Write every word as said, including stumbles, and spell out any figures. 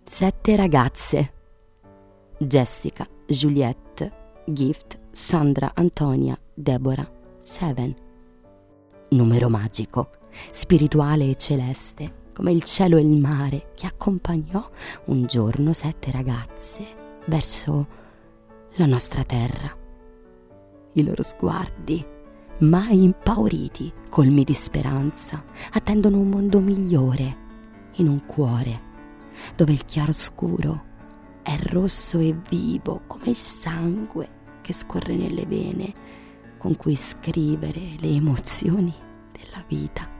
Sette ragazze: Jessica, Juliette, Gift, Sandra, Antonia, Deborah. Seven. Numero magico, spirituale e celeste, come il cielo e il mare, che accompagnò un giorno sette ragazze verso la nostra terra. I loro sguardi, mai impauriti, colmi di speranza, attendono un mondo migliore, in un cuore dove il chiaroscuro è rosso e vivo come il sangue che scorre nelle vene, con cui scrivere le emozioni della vita.